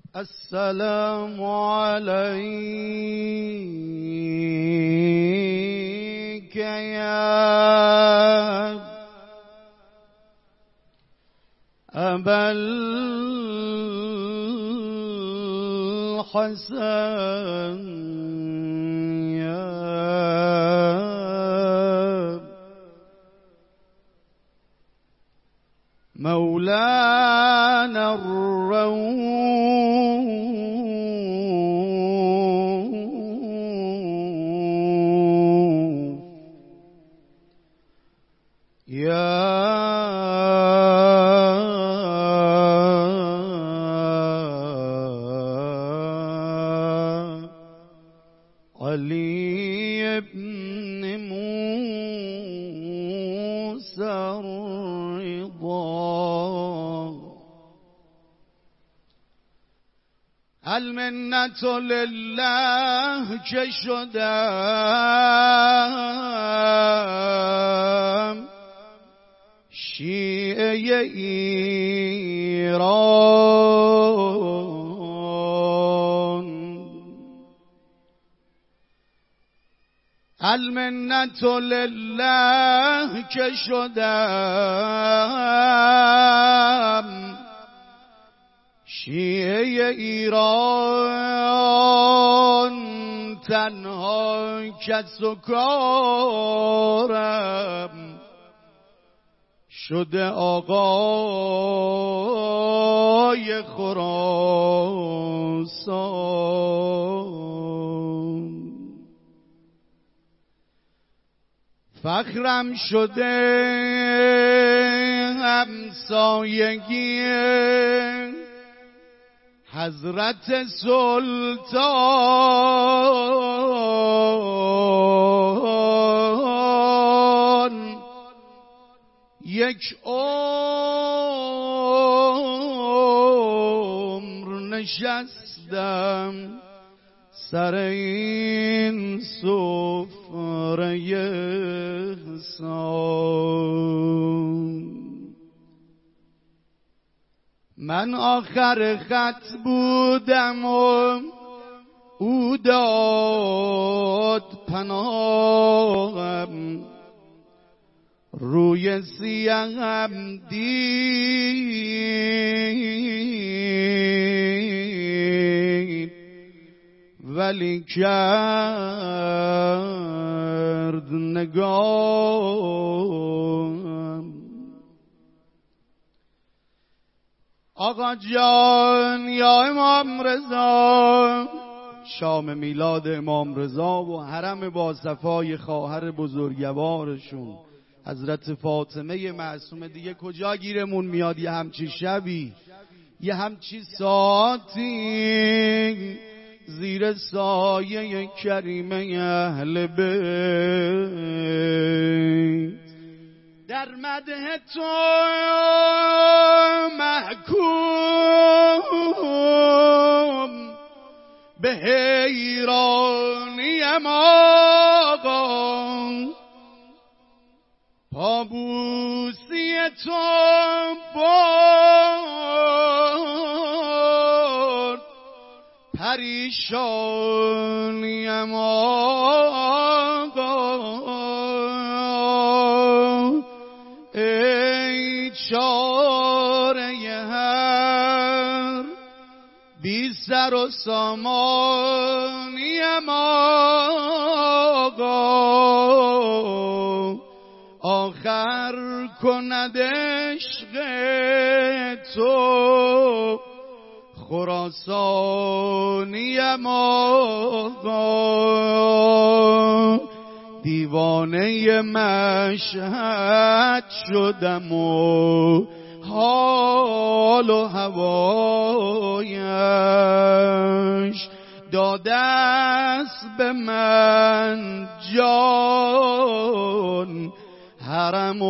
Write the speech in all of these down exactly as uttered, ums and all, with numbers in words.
السلام عليك يا أبا الحسن يا مولانا الروح يا علي بن موسى الرضا المنة لله که شدم شیعه ایران المنة لله که شدم شیعه ایران تنها کس و کارم شده آقای خراسان فخرم شده همسایگی حضرت سلطان یک عمر نشستم سر این سفره حسان من آخر خط بودم و او داد پناهم روی سیاهم دید ولی کرد نگاهم آقا جان یا امام رضا شام میلاد امام رضا و حرم با صفای خواهر بزرگوارشون حضرت فاطمه معصومه دیگه کجا گیرمون میاد یه همچی شبی یه همچی ساعتی زیر سایه کریمه اهل بیت در مدح تو محکوم به حیرانیم آقا پابوسی تو برد پریشانیم آقا ای چاره هر بی سر و سامانیم آقا آخر کند عشق تو خراسانیم آقا دیوانه مشهد شدم و حال و هوایش داده است به من جان حرم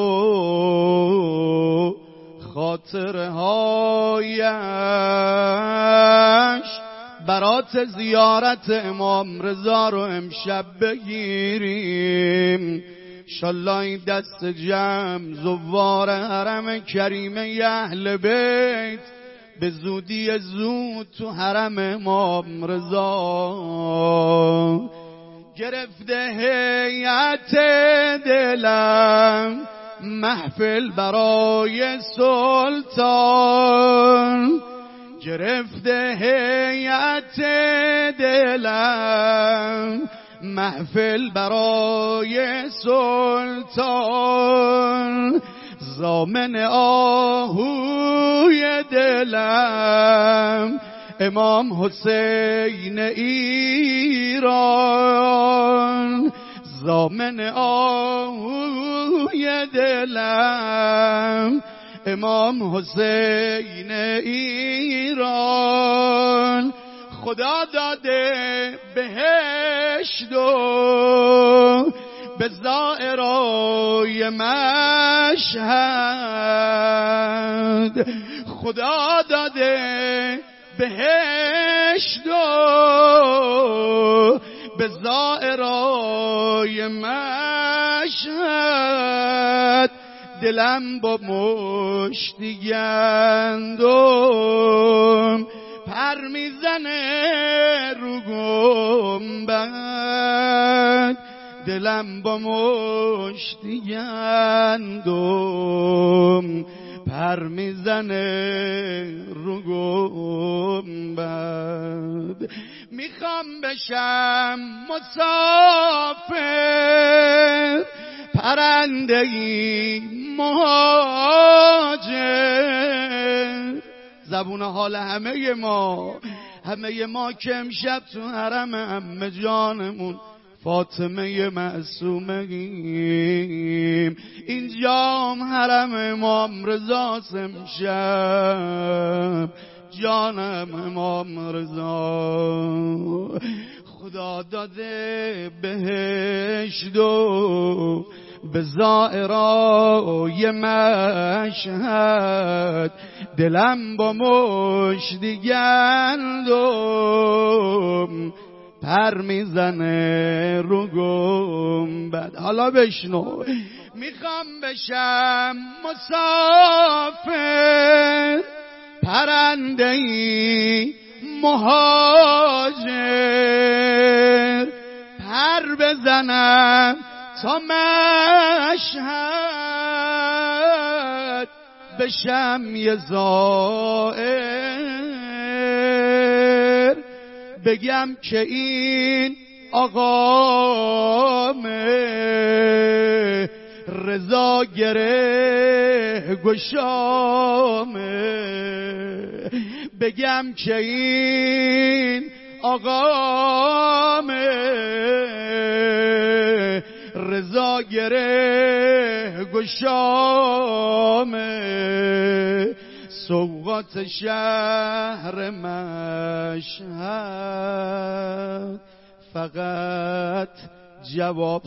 و خاطره هایش برات زیارت امام رضا رو امشب بگیریم انشالله این دست جمع زوار حرم کریمه اهل بیت به زودی زود تو حرم امام رضا گرفته هیئت دلم محفل برای سلطان گرفته هیئت دلم محفل برای سلطان ضامن آهوی دلم امام حسین ایران ضامن آهوی دلم امام حسین ایران خدا داده بهشت و به زائرای مشهد خدا داده بهشت و به زائرای مشهد دلم با مشتی گندم پر میزنه رو گنبد دلم با مشتی گندم پر میزنه رو گنبد میخوام بشم مسافر پرنده‌ای مهاجر زبون حال همه ما همه ما که امشب تو حرم عمه جانمون فاطمه معصومه ایم اینجام حرم امام رضا امشب جانم امام رضا خدا داده بهشت و به زائرای مشهد دلم با مشتی گندم پر میزنه رو گنبد حالا بشنو میخوام بشم مسافر پرنده‌ای مهاجر پر بزنم تا مشهد بشم یه زائر بگم که این آقامه رضا گره گشامه بگم که این آقامه رضا گره گشامه سوقات شهر مشهد فقط جواب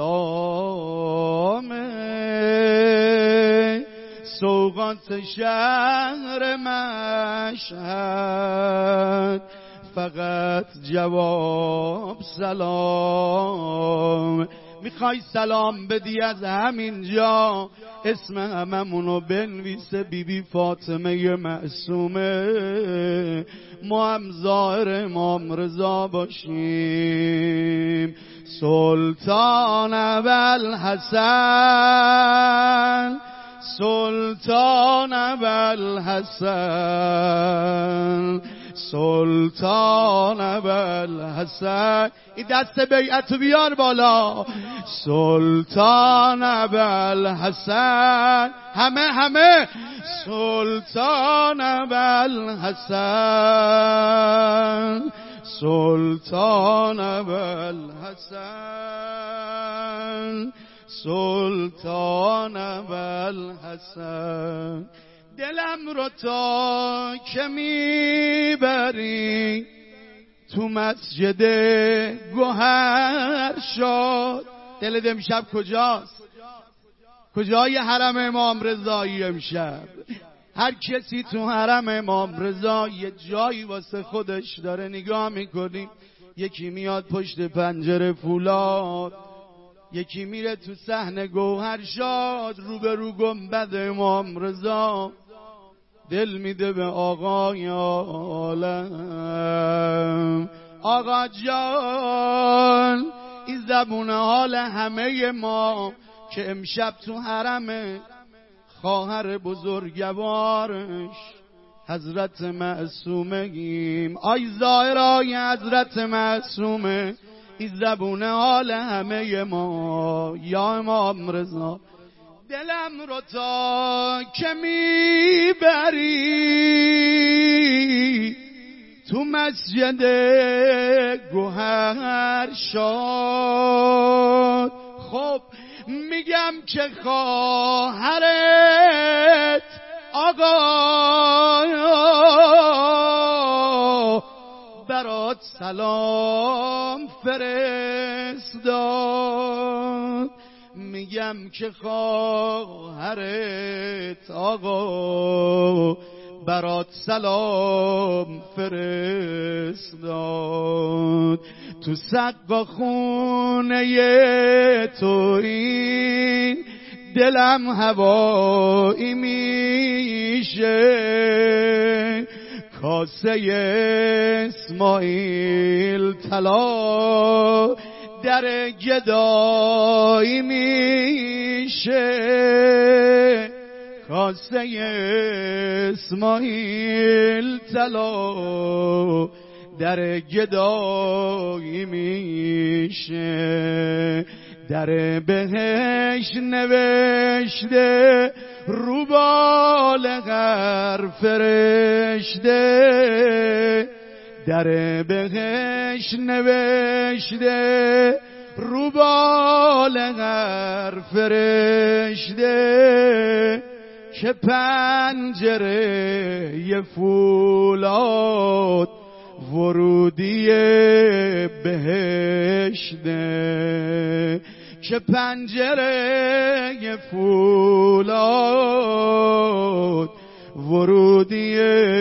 سلامه سوقات شهر مشهد فقط جواب سلام میخوای سلام بدی از همینجا اسم هممونو بنویسه بی بی فاطمه معصومه ما هم ظاهر امام رضا باشیم سلطان ابوالحسن سلطان ابوالحسن سلطان ابوالحسن این دست بیعتو بیار بالا سلطان ابوالحسن همه همه سلطان ابوالحسن سلطان ابوالحسن سلطان ابوالحسن دلم رو تا که میبری تو مسجد گوهر شد دلت امشب کجاست؟ کجای حرم امام رضایی امشب؟ هر کسی تو حرم امام رضا یه جایی واسه خودش داره نگاه میکنیم یکی میاد پشت پنجره فولاد یکی میره تو صحن گوهرشاد رو به رو گنبد امام رضا دل میده به آقای عالم. آقا جان این زبون حال همه ما که امشب تو حرم خواهر بزرگوارش حضرت معصومه ایم. آی ظاهرای حضرت معصومه این زبون حال همه ما. یا امام رضا دلم رو تا که میبری تو مسجد گوهر شاد، خب میگم که خواهرت آقا برات سلام فرستاد. میگم که خواهرت آقا برات سلام فرستاد. تو سقا خونه تو این دلم هوایی میشه، کاسه اسماعیل طلا در گدایی میشه، کاسه اسماعیل طلا در گدایی میشه. در بهش نوشته رو بالغر فرشته، در بهش نوشته رو بالغر فرشته که پنجره فولاد ورودی بهشته، که پنجره فولاد ورودی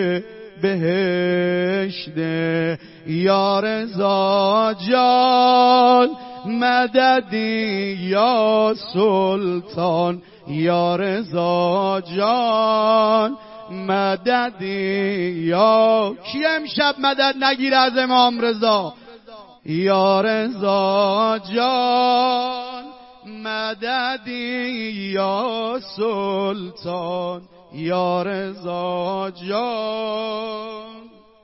بهشته. یا رضا جان مددی یا سلطان، یا رضا جان مددی. یا کی امشب مدد نگیره از امام رضا؟ یا رضا جان مددی یا سلطان، یا رضا جان.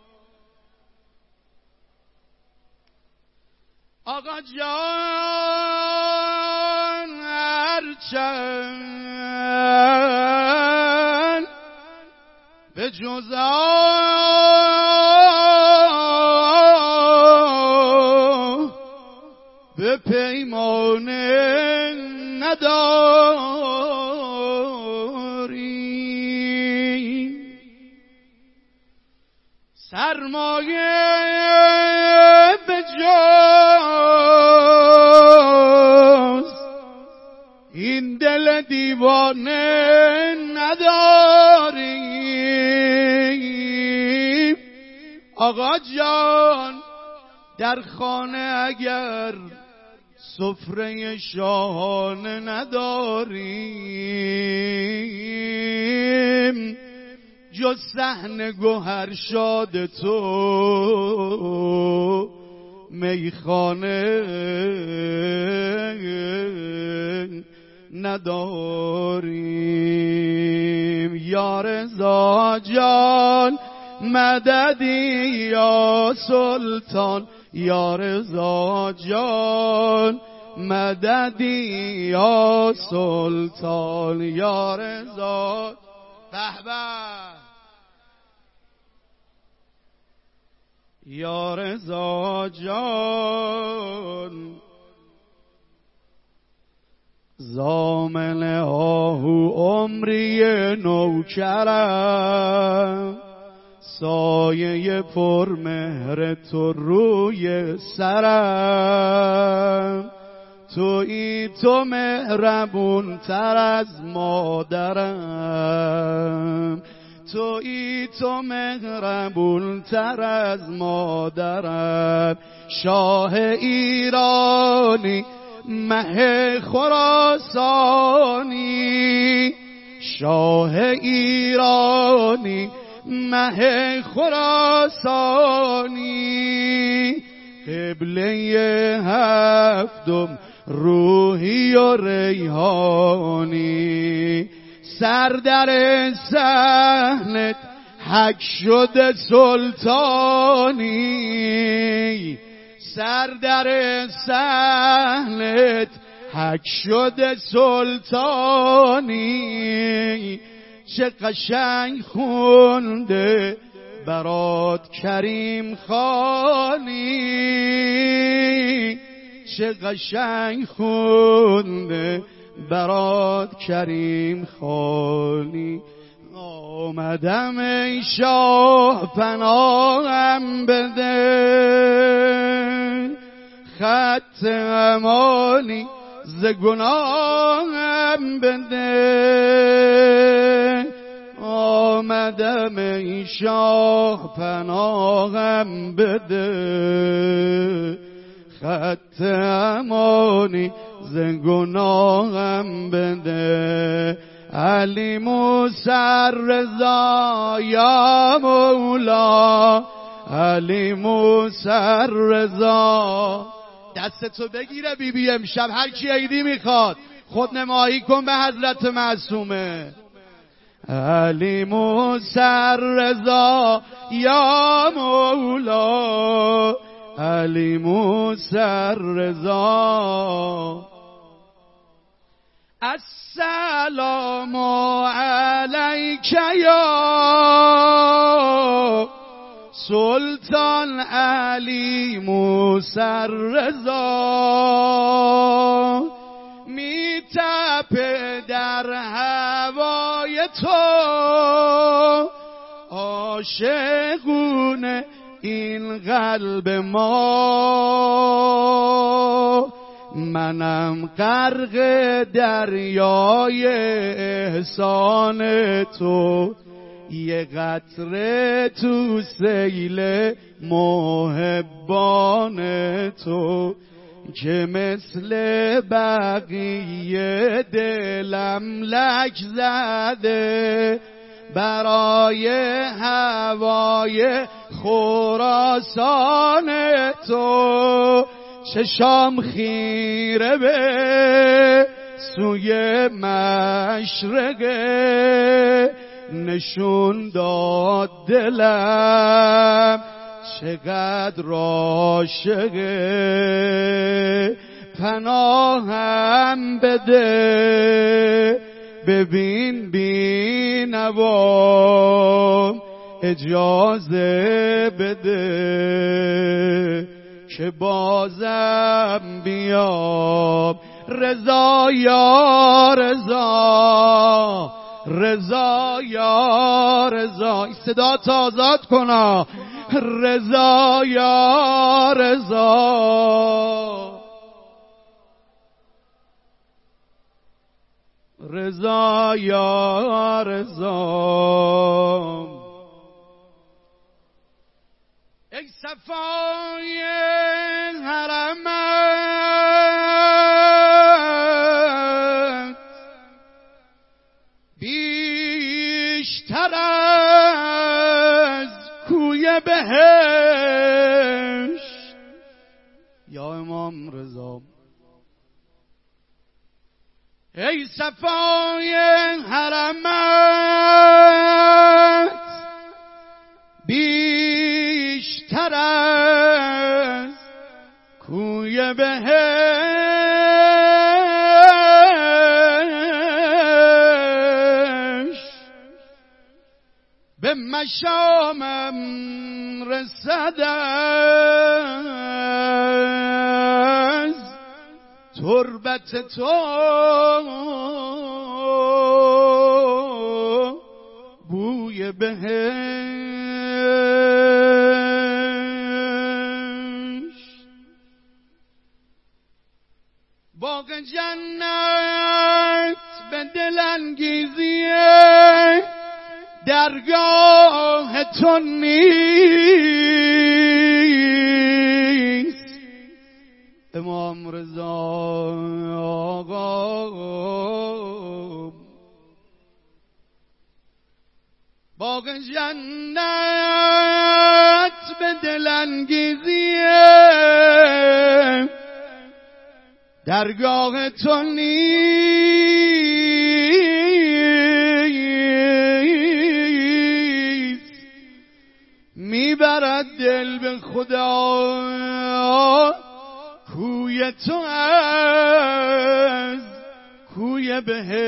آقا جان هرچند به جز به پیمانه نداری، سرمایه به جز این دل دیوانه نداری. آقا جان در خانه اگر سفره شاهانه نداریم، جز صحن گوهر شاد تو میخانه نداریم. یا رضا جان مددی یا سلطان، یا رضا جان مددی یا سلطان، یا رضا. به به یا رضا جان زامن آهو عمری نوکرم، سایه پرمهر تو روی سرم، تویی تو مهربون تر از مادرم، تویی تو مهربون تر از مادرم. شاه ایرانی مه خراسانی، شاه ایرانی مه خراسانی قبله هفتم روحی و ریحانی سر در صحنت حک شده سلطانی سر در صحنت حک شده سلطانی چه قشنگ خونده برات کریم خانی چه قشنگ خونده برات کریم خانی آمدم ای شاه پناهم بده خط امانی ز گناهم بده آمدم ای شاه پناهم بده خط امانی ز گناهم بده علی موسی رضا یا مولا علی موسی رضا دستتو بگیره بی بی امشب هر کی عیدی میخواد خود نمایی کن به حضرت معصومه علی موسی رضا یا مولا علی موسی رضا السلام علیک یا سلطان علی موسی رضا می تپه در هوای تو عاشقونه این قلب ما منم غرق دریای احسان تو یه قطره تو سیل محبان تو که مثل بقیه دلم لک زده برای هوای خراسان تو چشام خیره به سوی مشرقه نشون داد دلم چقدر عاشقه پناهم بده ببین بینوام اجازه بده که بازم بیام رضا یا رضا رضا یا رضا این صدا تا آزاد کنا رضا یا رضا رضا یا رضا ای صفای حرمت بیشتر از کوی بهشت یا امام رضا ای صفای حرمت بیشتر از کوی بهشت به مشامم رسد از تربت تو بوی بهشت باغ جنت به دلانگیزی درگاه تو نیست امام رضا آقا باغ جنت به دلانگیزیه درگاه تو نیست میبرد دل به خدا کوی تو از کوی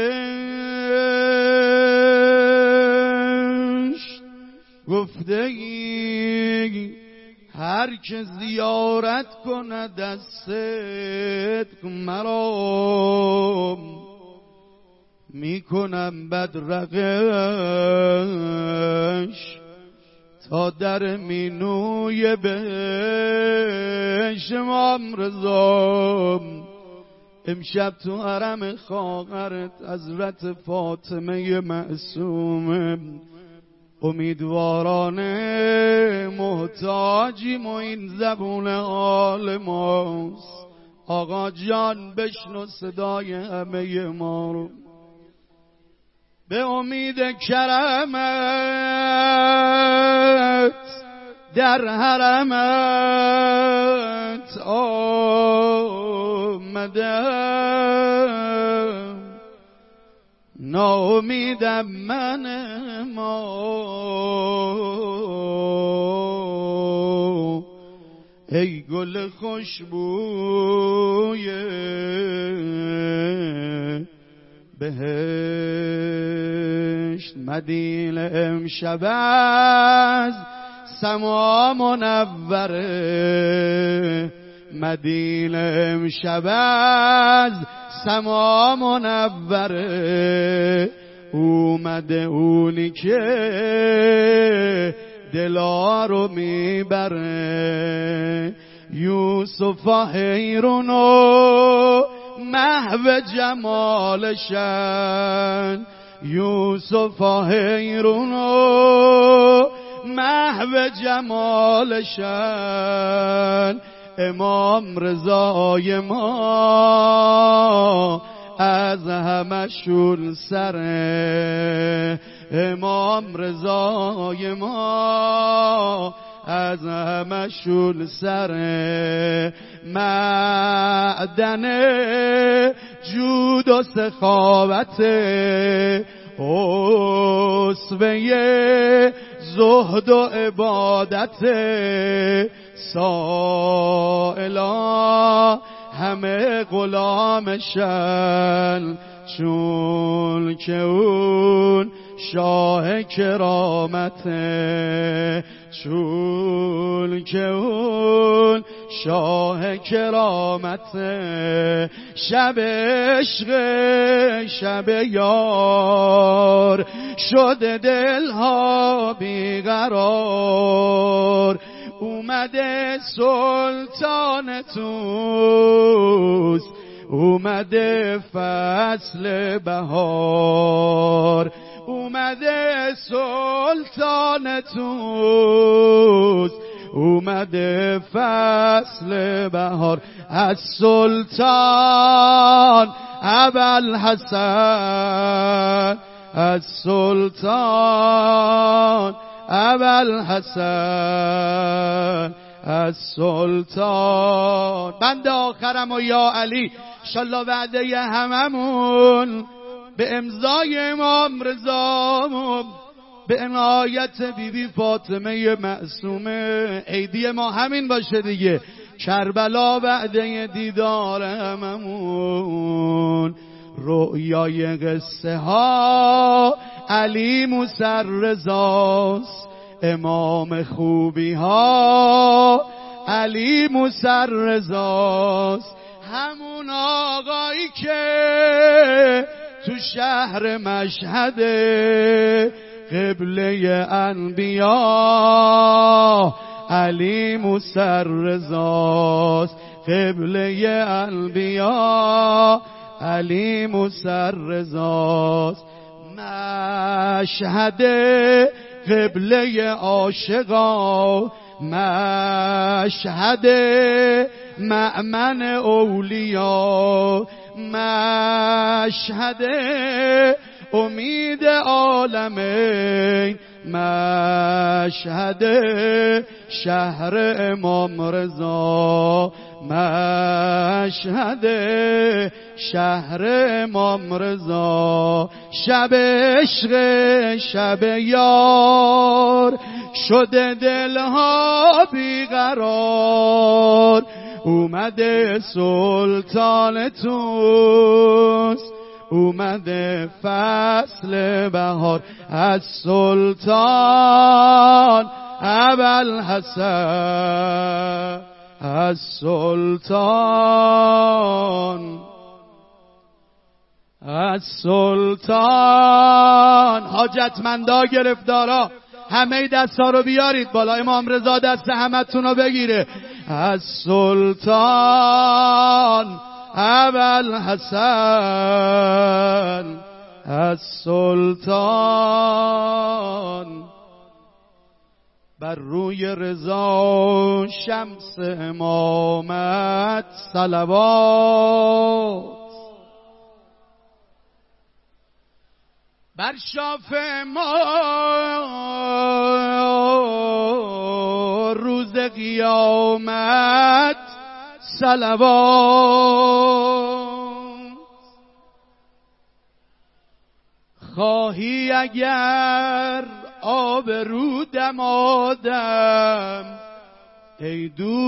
بهشت گفته ای هر که زیارت کند از صدق مرا میکنم بدرقش تا در مینوی بهشت. امام رضا امشب تو حرم خواهرت حضرت فاطمه معصومه امیدوارانه محتاجیم و این زبون حال ماست. آقا جان بشنو صدای همه ما رو به امید کرمت در حرمت آمدم ناامیدم من ما ای گل خوشبوی بهشت. مدینه امشب از سما منوره مدینه امشب از سما منوره اومده اونی که دلا رو میبره یوسف حیرون و محو جمالشن یوسف حیرون و محو جمالشن امام رضای ما از همشون سره امام رضای ما از همشون سره معدن جود و سخاوت اسوه زهد و عبادت سائلا همه غلامشن چون که اون شاه کرامته چون که اون شاه کرامته شب عشق شب یار شده دلها بیقرار اومده سلطان توس اومده فصل بهار اومده سلطان توس اومده فصل بهار از سلطان ابوالحسن از سلطان ابوالحسن از سلطان. بند آخرم و یا علی انشالله وعده هممون به امضای امام رضا به عنایت بیبی فاطمه معصومه عیدی ما همین باشه دیگه. کربلا وعده دیدار هممون رؤیای قصه ها علی موسی رضاست امام خوبی ها علی موسی رضاست همون آقایی که تو شهر مشهد قبله انبیا علی موسی رضاست قبله انبیا علی موسی رضاست مشهد قبله عاشقا مشهد مأمن اولیا مشهد امید عالمین مشهد شهر امام رضا، مشهد شهر امام رضا. شب عشق شب یار شده دلها بیقرار، اومده سلطان توس، اومده فصل بهار. از سلطان ابوالحسن، از سلطان، از سلطان. حاجتمندا گرفتارا همه دستا رو بیارید بالا، امام رضا دست همتون رو بگیره. از سلطان ابوالحسن، از سلطان. بر روی رضا شمس امامت صلوات، بر شافع ما روز قیامت صلوات. خواهی اگر آب رو دمادم ای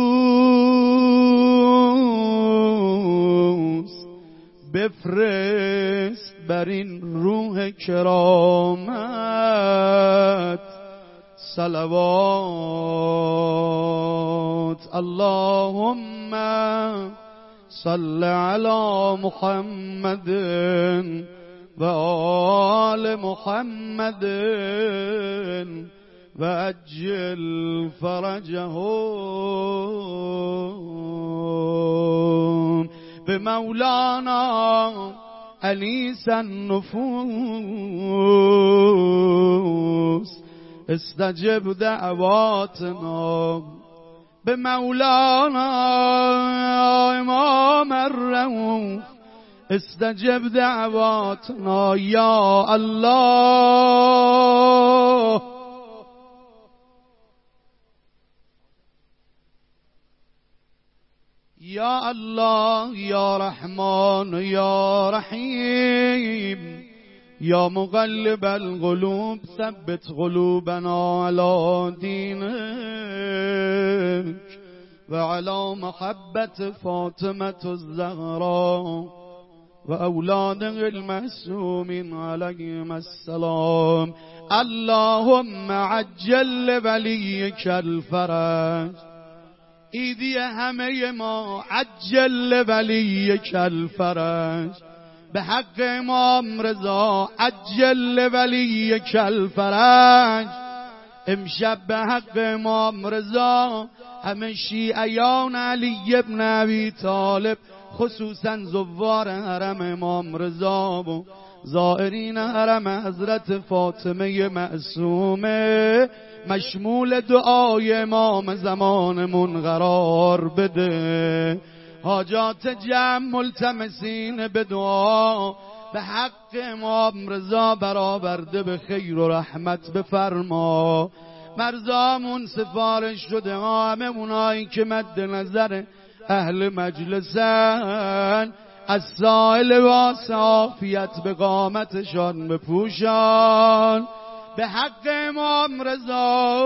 دوست، بفرست بر این روح کرامت صلوات. اللهم صل علی محمد و آل محمد و عجل فرجهم. به مولانا انیس النفوس استجب دعواتنا. به مولانا امام الرؤوف استجب دعواتنا. یا الله یا الله یا رحمان یا رحیم یا مقلب القلوب ثبت قلوبنا على دینک و على محبت فاطمة الزهراء و اولاد المعصومین علیهم السلام. اللهم عجل ولیک الفرج. ایدی همه ما عجل ولیک الفرج. به حق امام رضا عجل ولیک الفرج. امشب به حق امام رضا همه شیعیان علی ابن ابی طالب، خصوصا زوار حرم امام رضا و زائرین حرم حضرت فاطمه معصومه، مشمول دعای امام زمانمون قرار بده. حاجات جمع ملتمسین به دعا به حق امام رضا برآورده به خیر و رحمت بفرما. مرزامون سفارش شده ها، همه اونایی که مد نظر اهل مجلسن، از سائل واسه عافیت به قامتشان بپوشان. به حق امام رضا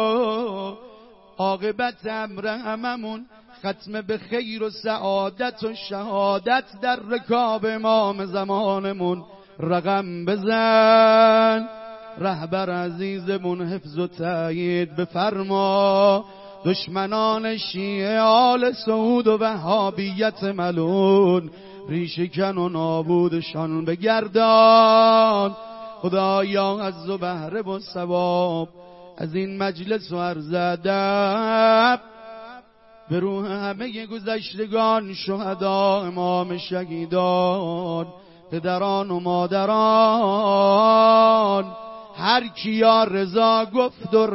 عاقبت امر هممون ختم به خیر و سعادت و شهادت در رکاب امام زمانمون رقم بزن. رهبر عزیزمون حفظ و تأیید بفرما. دشمنان شیعه آل سعود و وهابیت ملون ریشکن و نابودشان بگردان. خدایا عز و بهره و ثواب از این مجلس و عرض ادب به روح همه گذشتگان، شهدا، امام شهیدان، پدران و مادران، هر کیا رضا گفت و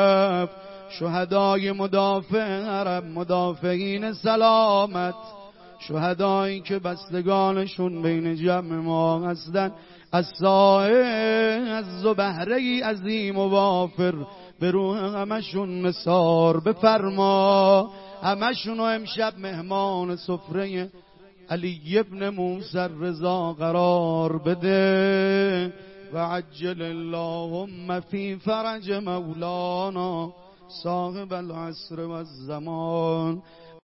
رفت، شهدای مدافع حرم، مدافعین سلامت، شهدایی که بستگانشون بین جمع ما هستن، از سایه از بهره عظیم و وافر به روح همشون نثار بفرما. همشون امشب مهمان سفره علی ابن موسی رضا قرار بده. و عجل اللهم فی فرج مولانا صاحب العصر و الزمان.